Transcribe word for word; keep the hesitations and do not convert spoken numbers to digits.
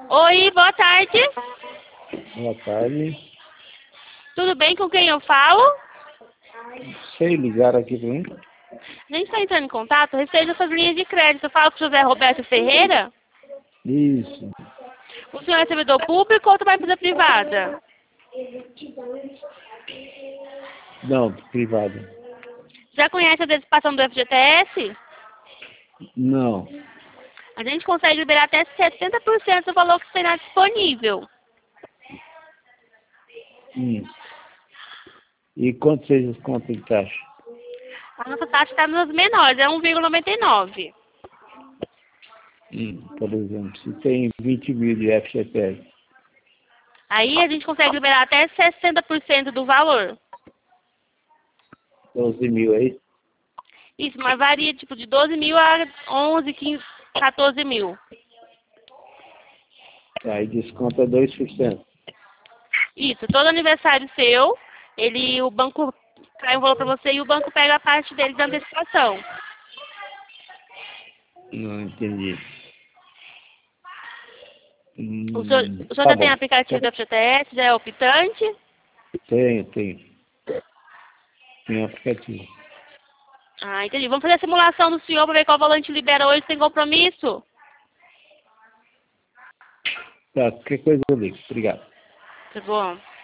Oi, boa tarde. Boa tarde. Tudo bem, com quem eu falo? Sei ligar aqui para mim? A gente está entrando em contato a respeito dessas linhas de crédito. Eu falo com o José Roberto Ferreira. Isso. O senhor é servidor público ou trabalha em empresa privada? Não, privado. Já conhece a antecipação do F G T S? Não. A gente consegue liberar até setenta por cento do valor que será disponível. Hum. E quanto vocês contam de taxa? A nossa taxa está nos menores, é um vírgula noventa e nove. Hum. Por exemplo, se tem vinte mil de F G T S. Aí a gente consegue liberar até sessenta por cento do valor. doze mil aí? Isso, mas varia tipo de doze mil a onze, quinze, quatorze mil. Aí desconta dois por cento. Isso, todo aniversário seu, ele, o banco traz um valor para você e o banco pega a parte dele da antecipação. Não entendi. Hum, O senhor, o senhor tá já tem bom. aplicativo da F G T S, já é optante? Tenho, tenho. Tenho aplicativo. Ah, entendi. Vamos fazer a simulação do senhor para ver qual valor a gente libera hoje sem compromisso? Tá, qualquer coisa eu ligo. Obrigado. Tá bom.